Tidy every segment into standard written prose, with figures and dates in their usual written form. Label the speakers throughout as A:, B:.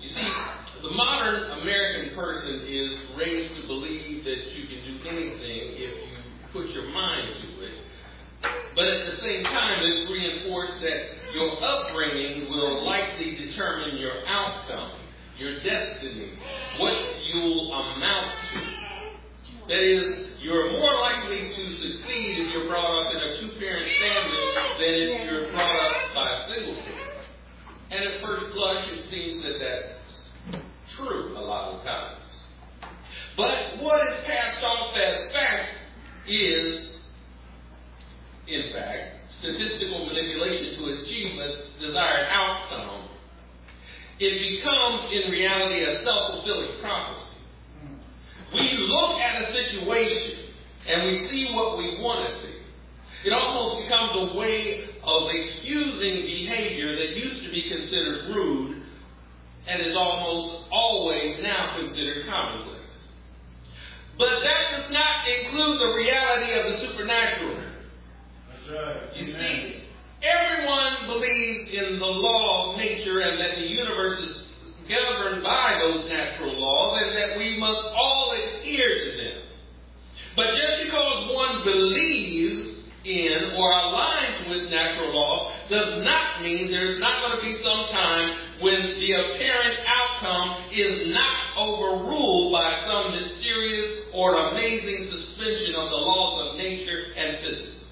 A: see, the modern American person is raised to believe that you can do anything if you put your mind to it. But at the same time, it's reinforced that your upbringing will likely determine your outcome, your destiny, what you'll amount to. That is, you're more likely to succeed if you're brought up in a two-parent family than if you're brought up by a single parent. And at first blush, it seems that that's true a lot of times. But what is passed off as fact is, in fact, statistical manipulation to achieve a desired outcome. It becomes, in reality, a self-fulfilling prophecy. We look at a situation and we see what we want to see. It almost becomes a way of excusing behavior that used to be considered rude and is almost always now considered commonplace. But that does not include the reality of the supernatural.
B: That's right.
A: You see, everyone believes in the law of nature and that the universe is governed by those natural laws and that we must all adhere to them. But just because one believes in or aligns with natural laws does not mean there's not going to be some time when the apparent outcome is not overruled by some mysterious or amazing suspension of the laws of nature and physics.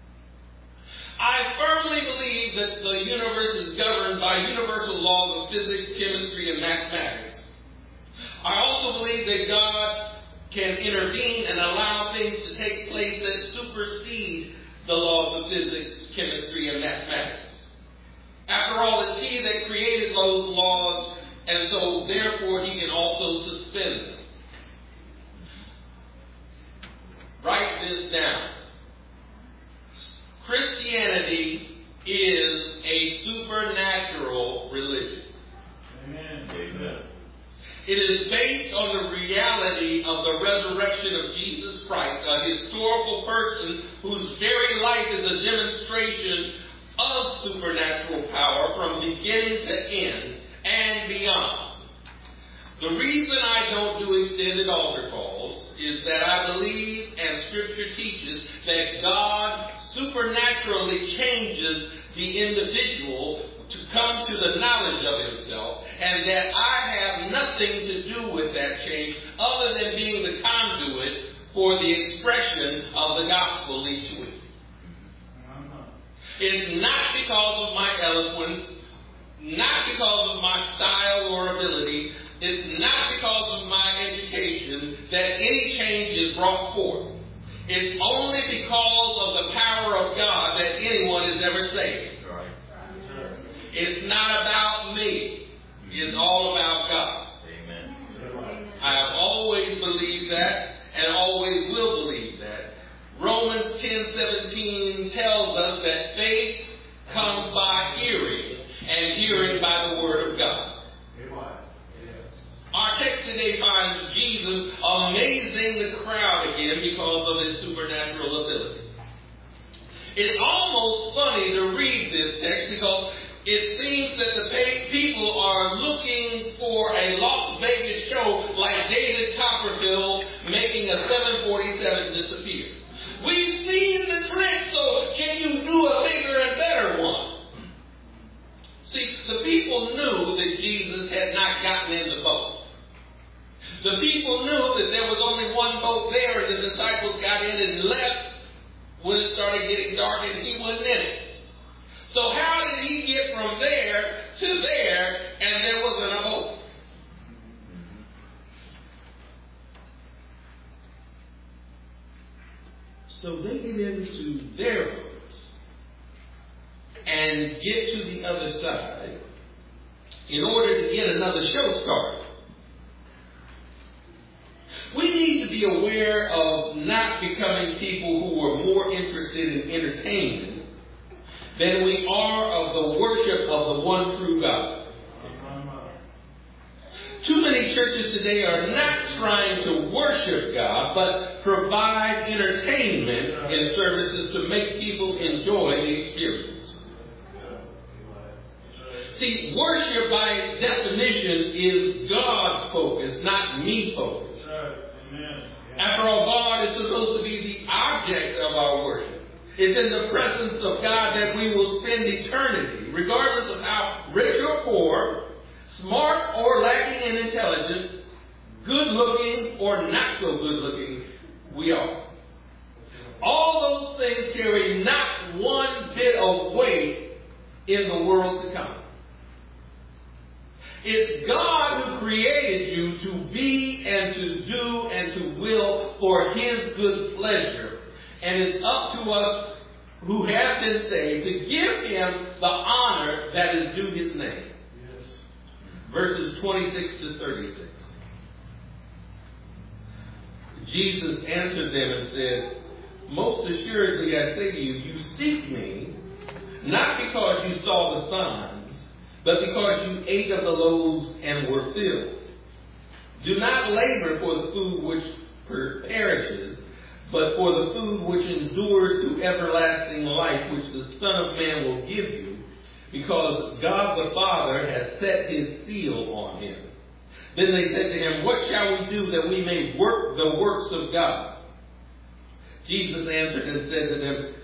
A: I firmly believe that the universe is governed by universal laws of physics, chemistry, and mathematics. I also believe that God can intervene and allow things to take place that supersede the laws of physics, chemistry, and mathematics. After all, it's He that created those laws, and so therefore He can also suspend them. Write this down. Christianity is a supernatural religion.
B: Amen. Amen.
A: It is based on the reality of the resurrection of Jesus Christ, a historical person whose very life is a demonstration of supernatural power from beginning to end and beyond. The reason I don't do extended altar calls is that I believe, and Scripture teaches, that God supernaturally changes the individual to come to the knowledge of Himself, and that I have nothing to do with that change other than being the conduit for the expression of the gospel each week. It's not because of my eloquence, not because of my style or ability, it's not because of my education that any change is brought forth. It's only because of the power of God that anyone is ever saved. It's not about me. It's all about God.
B: Amen.
A: I have always believed that and always will believe that. Romans 10:17 tells us that faith comes by hearing, and hearing by the Word of God. Our text today finds Jesus amazing the crowd again because of His supernatural ability. It's almost funny to read this text because it seems that the people are looking for a Las Vegas show like David Copperfield making a 747 disappear. We've seen the trick, so can you do a bigger and better one? See, the people knew that Jesus had not gotten in the boat. The people knew that there was only one boat there, and the disciples got in and left when it started getting dark and He wasn't in it. So how did He get from there to there and there wasn't a boat? So they get into their boats and get to the other side in order to get another show started. We need to be aware of not becoming people who are more interested in entertainment than we are of the worship of the one true God. Too many churches today are not trying to worship God, but provide entertainment in services to make people enjoy the experience. See, worship by definition is God-focused, not me-focused.
B: That's right. Amen.
A: After all, God is supposed to be the object of our worship. It's in the presence of God that we will spend eternity, regardless of how rich or poor, smart or lacking in intelligence, good-looking or not so good-looking we are. All those things carry not one bit of weight in the world to come. It's God who created you to be and to do and to will for His good pleasure. And it's up to us who have been saved to give Him the honor that is due His name.
B: Yes.
A: Verses 26 to 36. Jesus answered them and said, most assuredly I say to you, you seek me, not because you saw the signs, but because you ate of the loaves and were filled. Do not labor for the food which perishes, but for the food which endures to everlasting life, which the Son of Man will give you, because God the Father has set His seal on Him. Then they said to Him, what shall we do that we may work the works of God? Jesus answered and said to them,